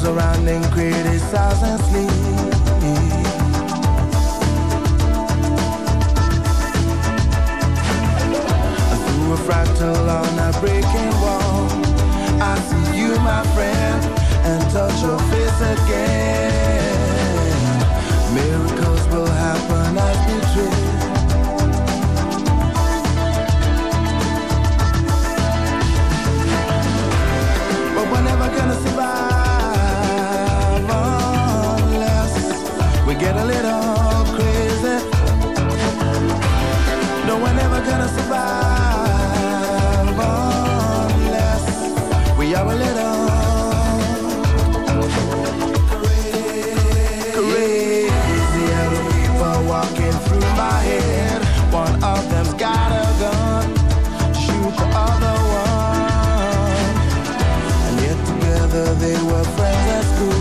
around and criticize and sleep. Through a fractal on a breaking wall, I see you, my friend, and touch your face again. Miracles will happen as we dream. But we're never gonna survive unless we get a little crazy. No, we're never gonna survive unless we are a little crazy. Other people walking through my head. One of them's got a gun, shoot the other one. And yet together they were friends at school.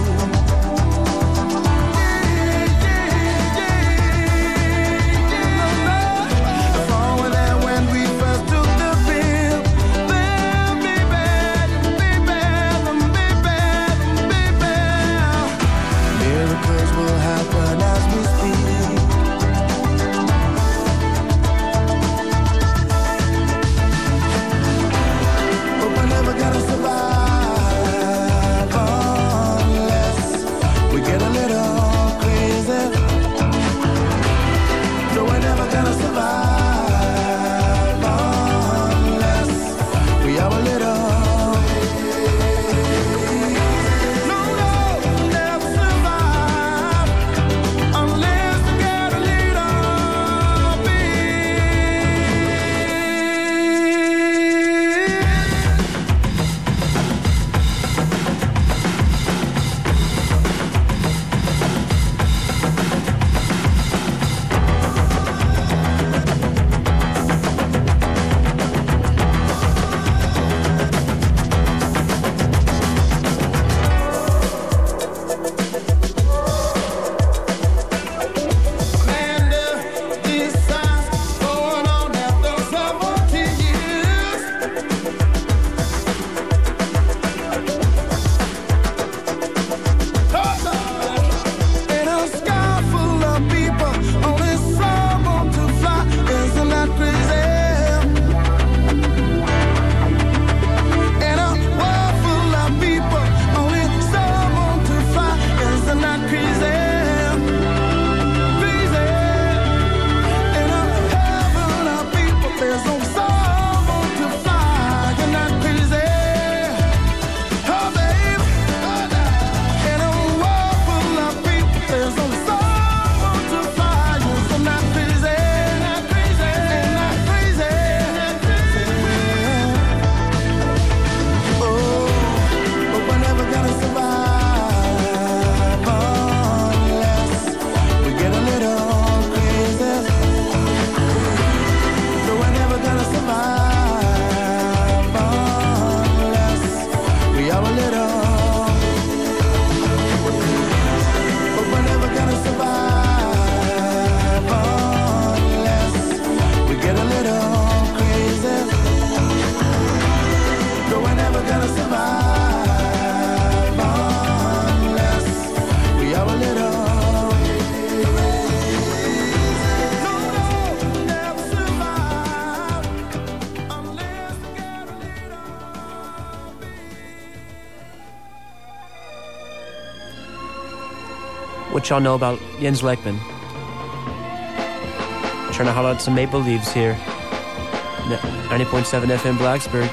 What y'all know about Jens Lekman? Trying to holler out some Maple Leaves here. 90.7 FM Blacksburg.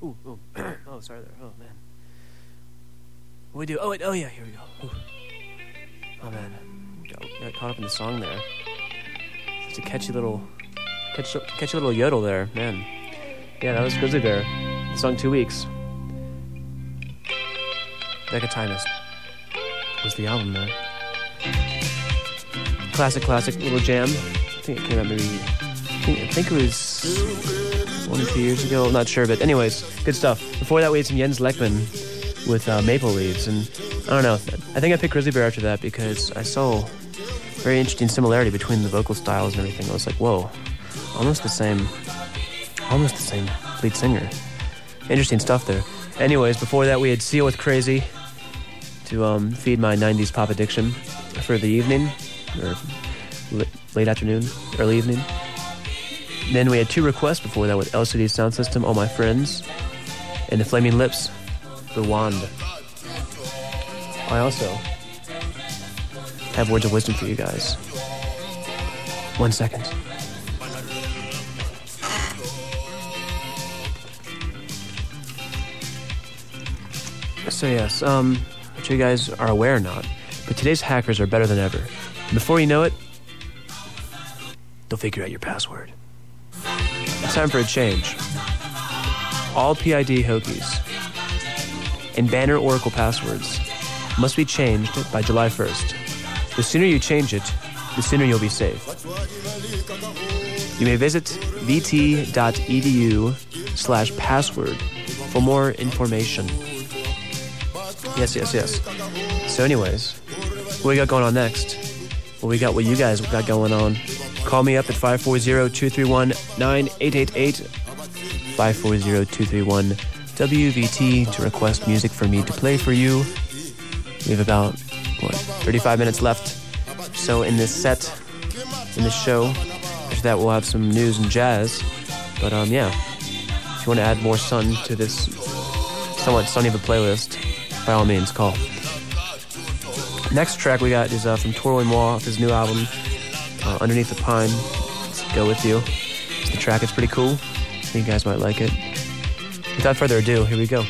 Ooh. Oh, sorry there. Oh, man. What do we do? Oh, wait. Oh, yeah, here we go. Ooh. Oh, man. Got caught up in the song there. It's a catchy little yodel there, man. Yeah, that was Grizzly Bear. The song 2 Weeks. Becatinus was the album there. Classic little jam. I think it came out maybe... I think it was 1 or 2 years ago. I'm not sure, but anyways, good stuff. Before that, we had some Jens Lekman with Maple Leaves, and I don't know. I think I picked Grizzly Bear after that because I saw very interesting similarity between the vocal styles and everything. I was like, whoa, almost the same lead singer. Interesting stuff there. Anyways, before that, we had Seal with Crazy to feed my 90s pop addiction for the evening, or late afternoon, early evening. Then we had 2 requests before that with LCD Sound System, All My Friends, and the Flaming Lips, The Wand. I also have words of wisdom for you guys. 1 second. So yes, I'm sure you guys are aware or not, but today's hackers are better than ever. Before you know it, they'll figure out your password. It's time for a change. All PID Hokies and Banner Oracle passwords must be changed by July 1st. The sooner you change it, the sooner you'll be safe. You may visit vt.edu/password for more information. Yes. So anyways, what we got going on next? Well, we got what you guys got going on. Call me up at 540-231-9888, 540-231-WVT to request music for me to play for you. We have about, 35 minutes left. So in this set, in this show, after that we'll have some news and jazz. But yeah, if you want to add more sun to this somewhat sunny of a playlist, by all means, call. Next track we got is from Toro y Moi, off his new album, Underneath the Pine. Let's Go With You. It's the track, it's pretty cool. I think you guys might like it. Without further ado, here we go.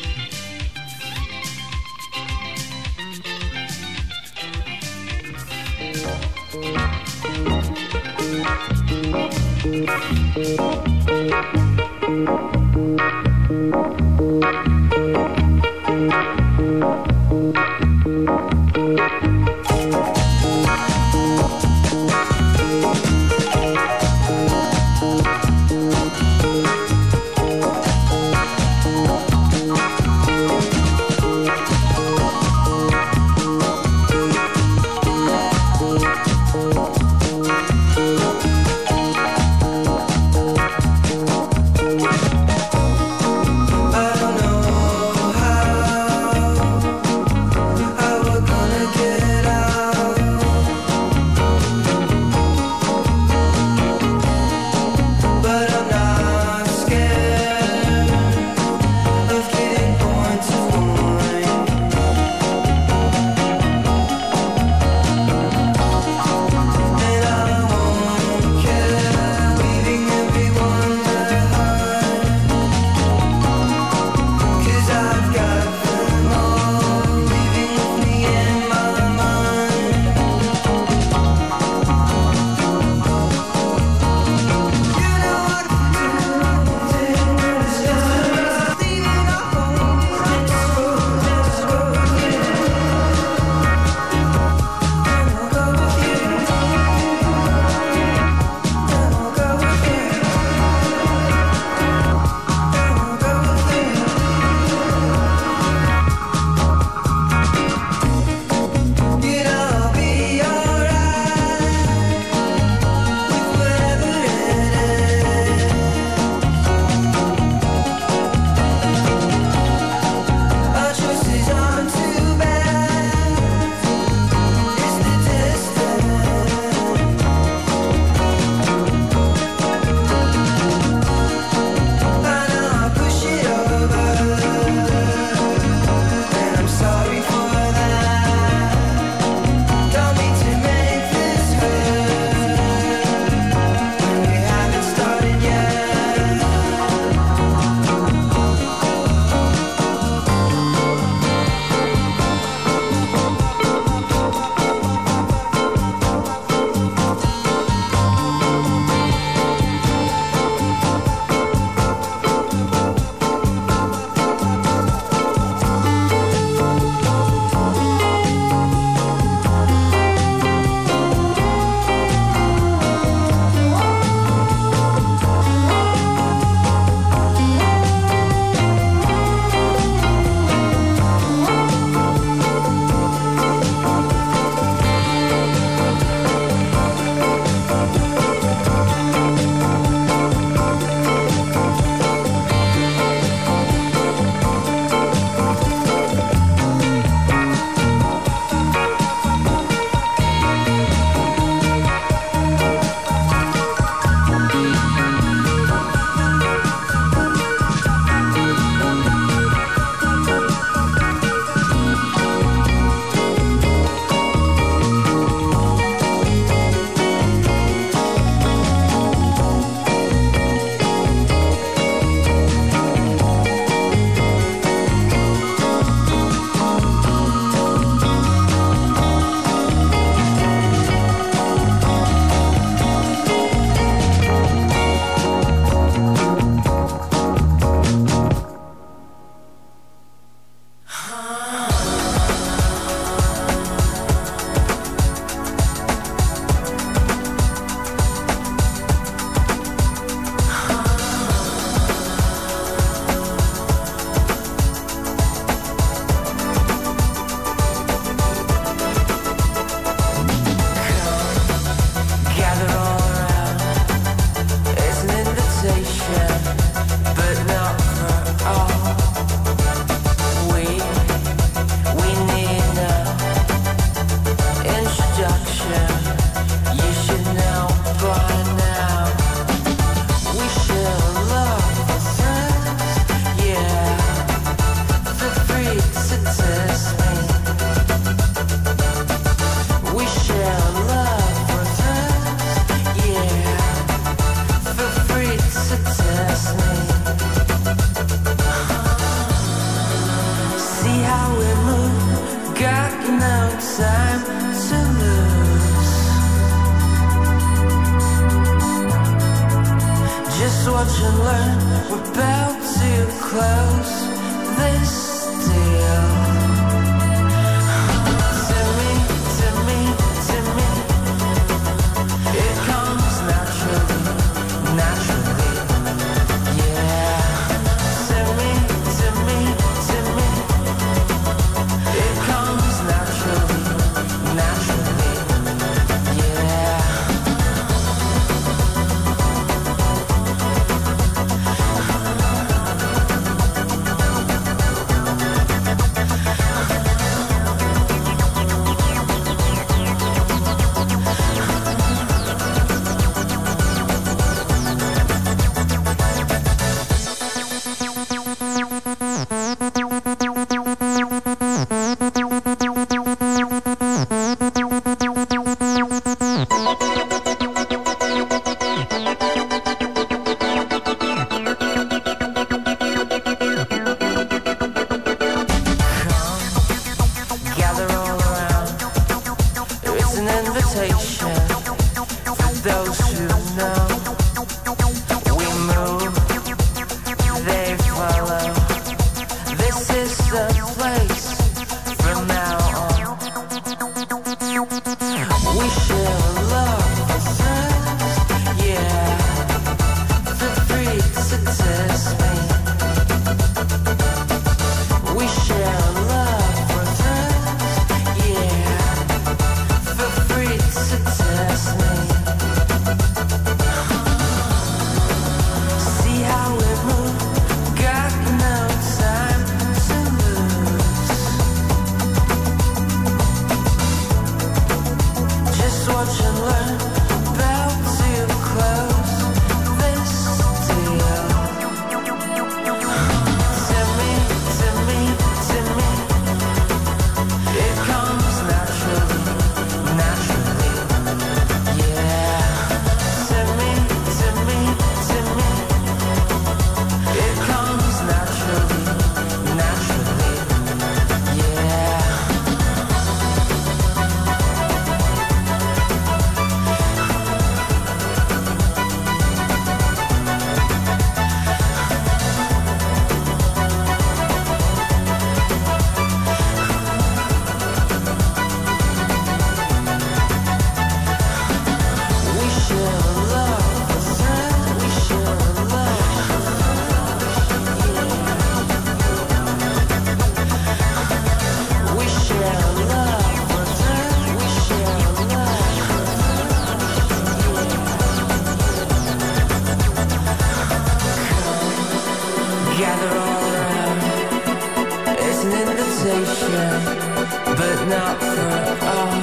invitation, but not for all.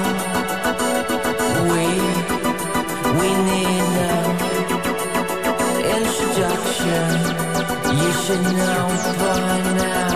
We need no introduction. You should know by now.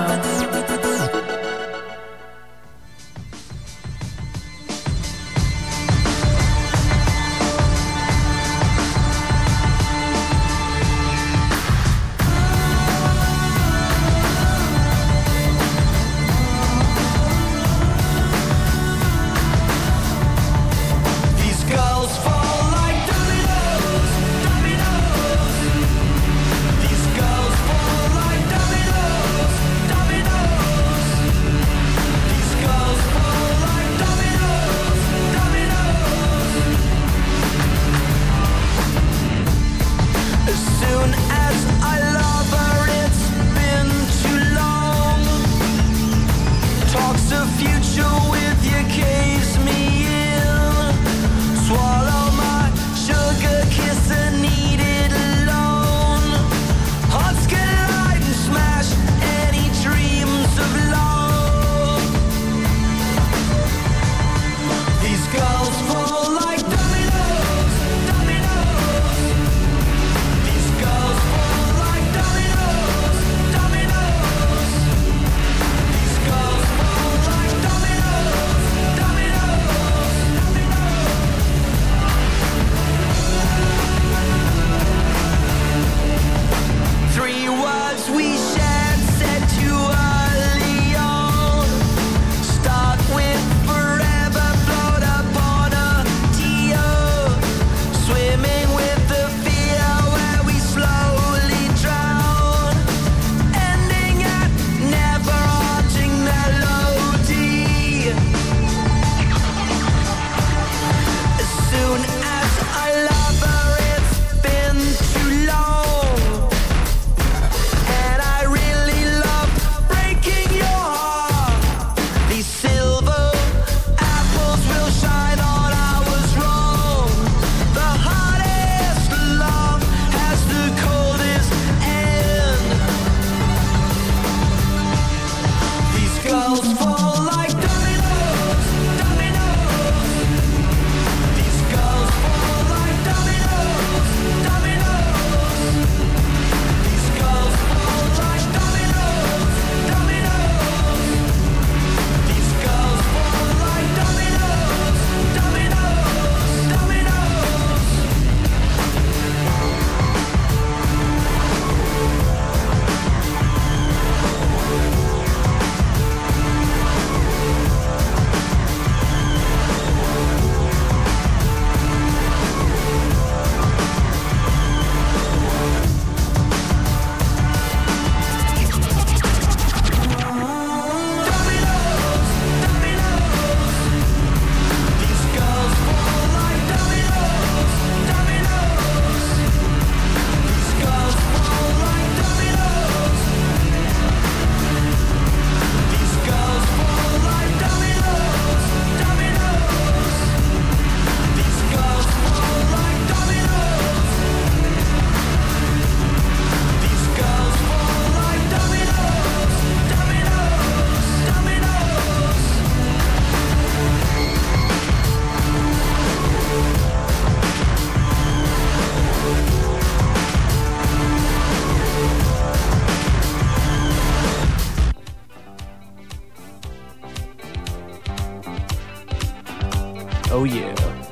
Oh yeah.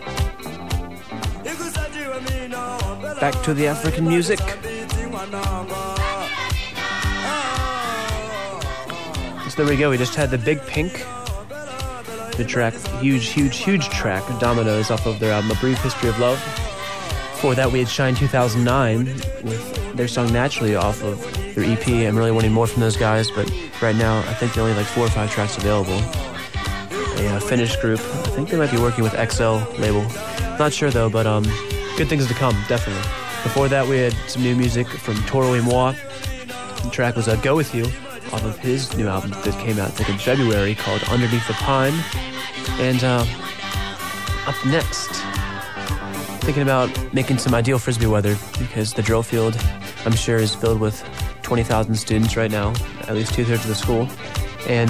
Back to the African music. So there we go. We just had the Big Pink, the track, huge track, Dominoes, off of their album A Brief History of Love. Before that, we had Shine 2009 with their song Naturally off of their EP. I'm really wanting more from those guys, but right now I think there are only like 4 or 5 tracks available. A Finnish group. I think they might be working with XL label. Not sure though, but good things to come, definitely. Before that, we had some new music from Toro y Moi. The track was Go With You off of his new album that came out, I think, in February, called Underneath the Pine. And up next, thinking about making some ideal Frisbee weather, because the drill field, I'm sure, is filled with 20,000 students right now, at least 2/3 of the school. And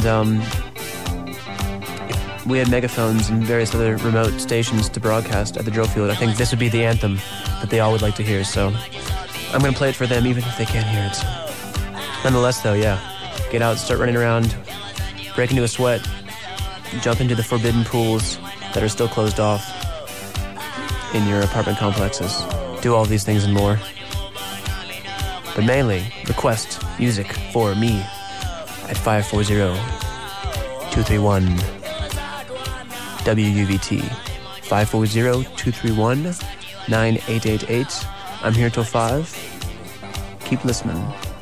we had megaphones and various other remote stations to broadcast at the drill field. I think this would be the anthem that they all would like to hear, so I'm going to play it for them even if they can't hear it. Nonetheless, though, yeah, get out, start running around, break into a sweat, jump into the forbidden pools that are still closed off in your apartment complexes. Do all these things and more. But mainly, request music for me at 540-231 WUVT 540-231-9888. I'm here till 5. Keep listening.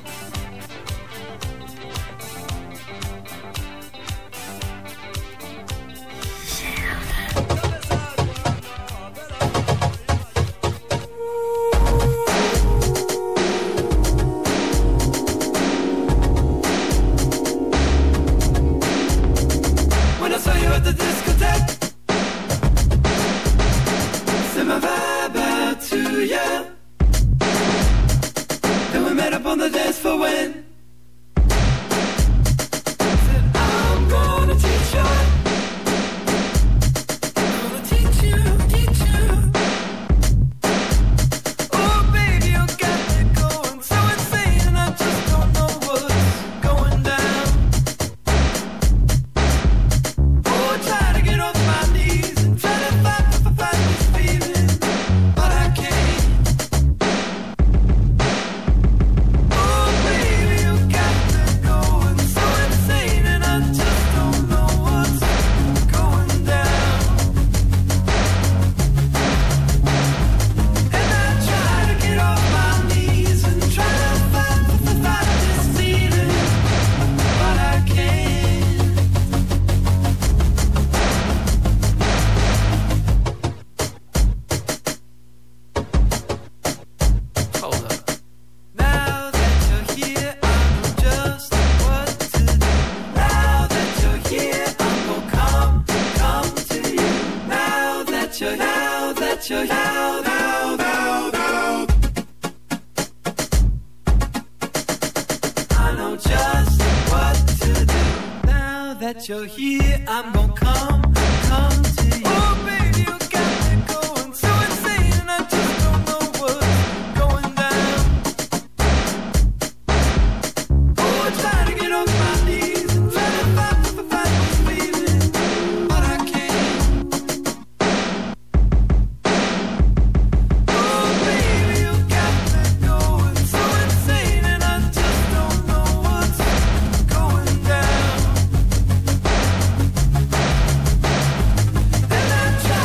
You're here, I'm gonna come to you. Oh, baby, you got me going so insane, and I just don't know what's going down. Oh, I try to get off my knees and try to fight this feeling, but I can't. Oh, baby, you got me going so insane, and I just don't know what's going down. And I try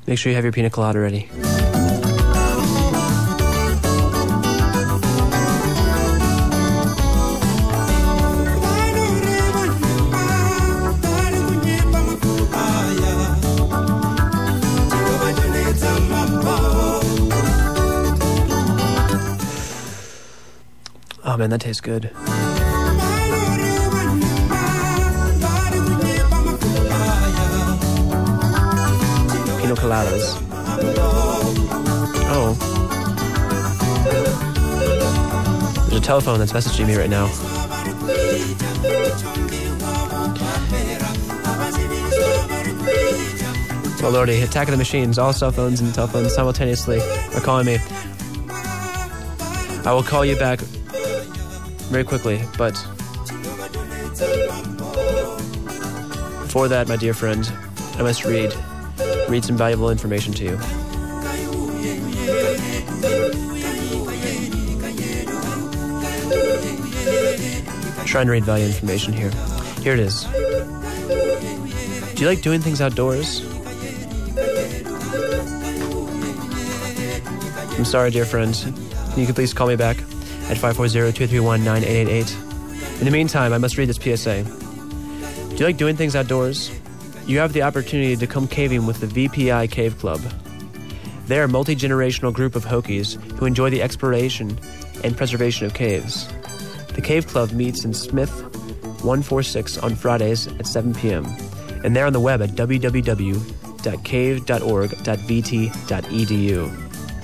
Make sure you have your pina colada ready. Oh man, that tastes good. Pina coladas. Oh. There's a telephone that's messaging me right now. Oh lordy, Attack of the Machines. All cell phones and telephones simultaneously are calling me. I will call you back very quickly, but before that, my dear friend, I must read some valuable information to you. Trying to read valuable information here. Here it is. Do you like doing things outdoors? I'm sorry, dear friend. You can please call me back at 540-231-9888. In the meantime, I must read this PSA. Do you like doing things outdoors? You have the opportunity to come caving with the VPI Cave Club. They are a multi-generational group of Hokies who enjoy the exploration and preservation of caves. The Cave Club meets in Smith 146 on Fridays at 7 p.m. And they're on the web at www.cave.org.vt.edu.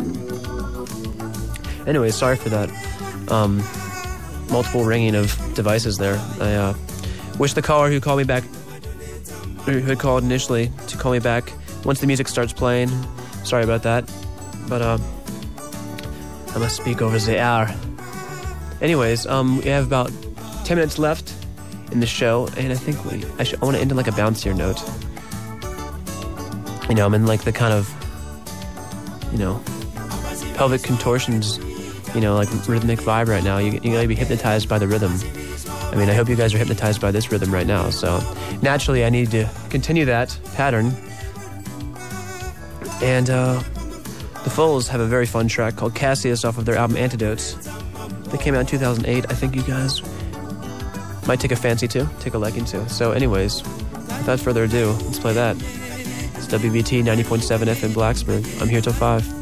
Anyway, sorry for that multiple ringing of devices there. I wish the caller who called me back, or who had called initially to call me back once the music starts playing. Sorry about that, but I must speak over the hour. Anyways, we have about 10 minutes left in the show, and I think I want to end on like a bouncier note. You know, I'm in like the kind of, you know, pelvic contortions, you know, like rhythmic vibe right now. You gotta be hypnotized by the rhythm. I mean, I hope you guys are hypnotized by this rhythm right now. So naturally, I need to continue that pattern. And the Foals have a very fun track called Cassius off of their album Antidotes. That came out in 2008. I think you guys might take a fancy to, take a liking to. So anyways, without further ado, let's play that. It's WBT 90.7 FM Blacksburg. I'm here till 5.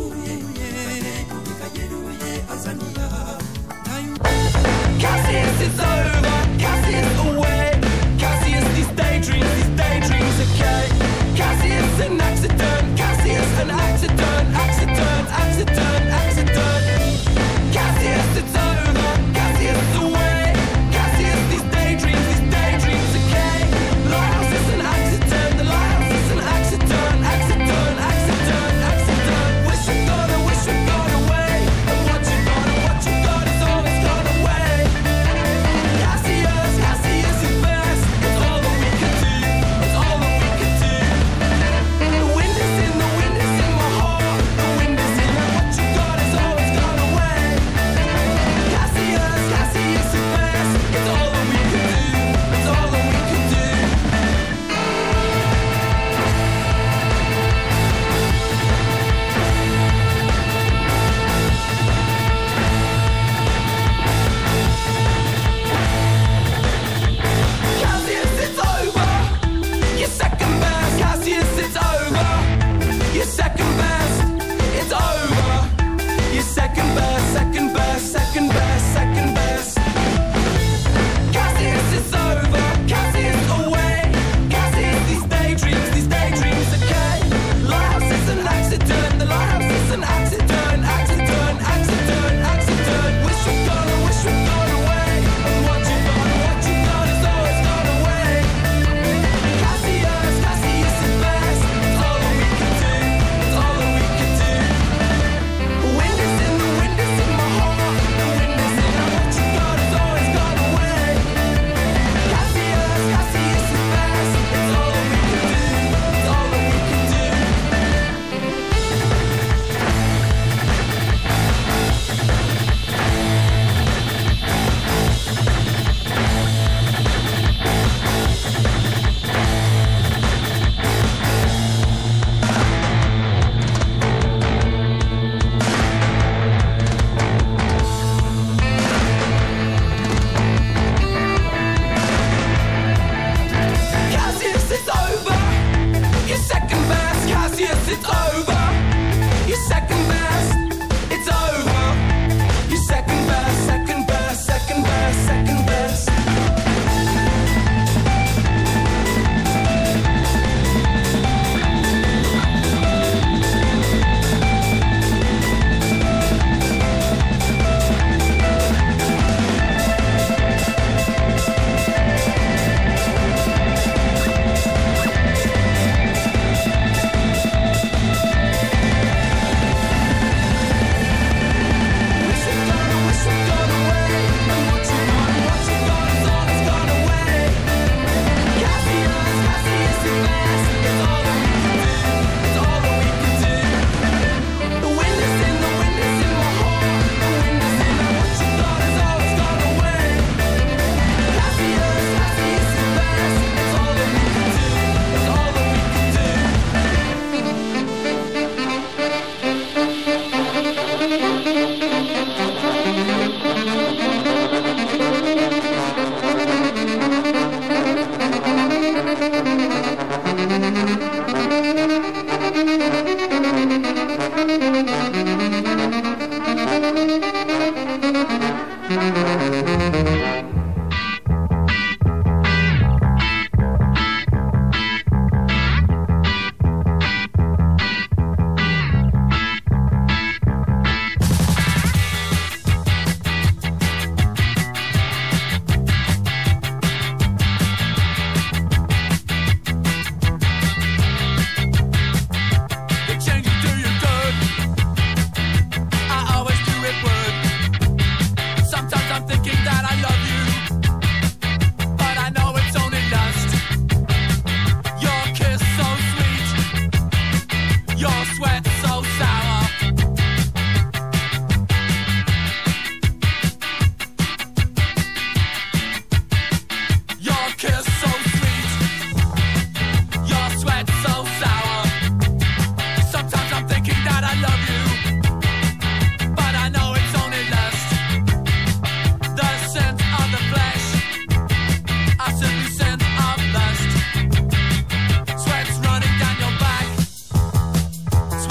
Cassius is over, Cassius away. Cassius, these daydreams okay. Cassius an accident, Cassius an accident. Cassius, it's over, Cassius away. Cassius, these daydreams okay. Lighthouse is an accident, the lighthouse is an accident. Wish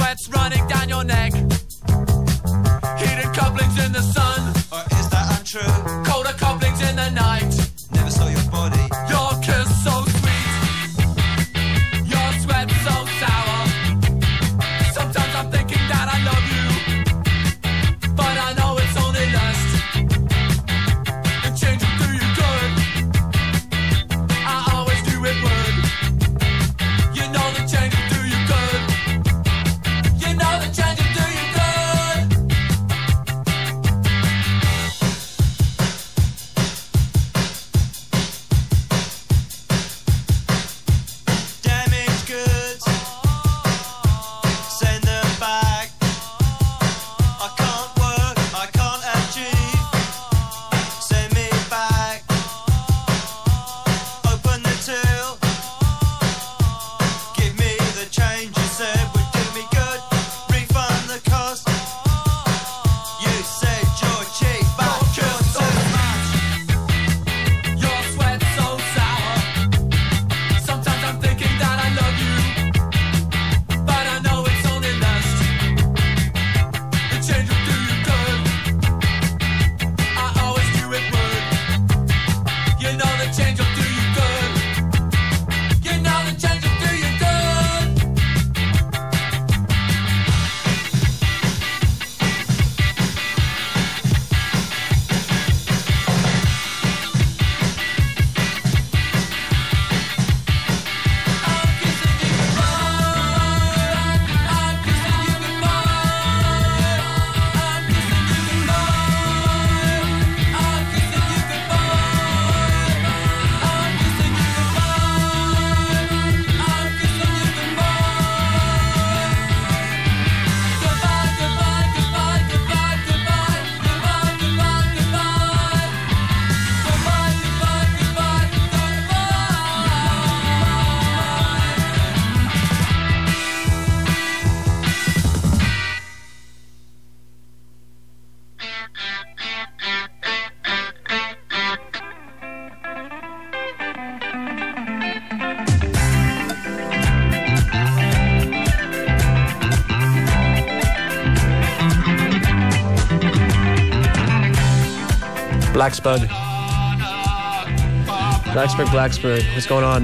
sweat's running down your neck. Heated couplings in the sun. Or is that untrue? Colder couplings in the night. Never saw your body. Your kiss so sweet. Your sweat so sour. Sometimes I'm thinking that I love you, but I know it's only lust. And changing do you good. I always do it would. You know the changing do you good. You know the changing do you good. Damaged goods. Send them back. I can't work, I can't achieve. Send me back. Open the till. Give me the change you said would do me good. Refund the cost. You said you're cheap, but you're too much. Your sweat so sour. Sometimes I'm thinking that I love you, but I know it's only lust. The change will do you good. I always do it would. You know the change will do you good. You know the change will do you good. I'm kissing you goodbye. I'm kissing you goodbye. I'm kissing you goodbye. I'm kissing you goodbye. I'm kissing you goodbye. I'm kissing you goodbye. Goodbye, goodbye, goodbye, goodbye, goodbye, goodbye, goodbye, goodbye. Goodbye, goodbye, goodbye, Blackspud. Blacksburg. What's going on?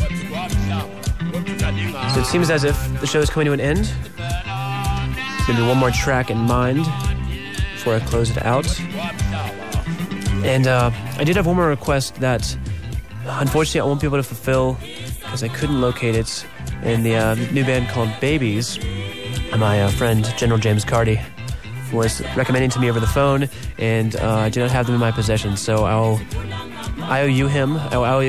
So it seems as if the show is coming to an end. There's gonna be one more track in mind before I close it out. And I did have one more request that unfortunately I won't be able to fulfill because I couldn't locate it in the new band called Babies. My friend General James Carty was recommending to me over the phone, and I do not have them in my possession, so I owe you him. I will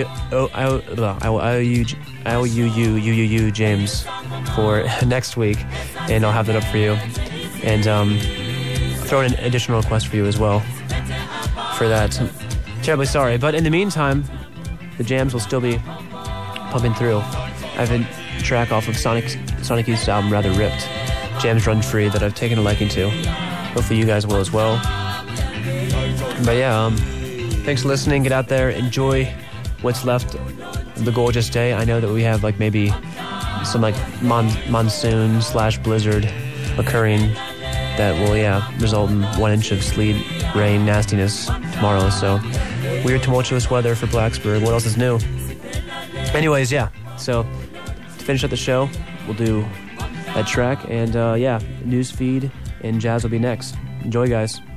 you James for next week, and I'll have that up for you, and throw in an additional request for you as well for that. Terribly sorry, but in the meantime, the jams will still be pumping through. I have a track off of Sonic Youth's album, Rather Ripped, Jams Run Free, that I've taken a liking to. Hopefully you guys will as well. But yeah, thanks for listening. Get out there, enjoy what's left of the gorgeous day. I know that we have like maybe some like monsoon / blizzard occurring that will result in 1 inch of sleet, rain, nastiness tomorrow. So weird tumultuous weather for Blacksburg. What else is new? Anyways, so to finish up the show, we'll do that track, and news feed and jazz will be next. Enjoy, guys.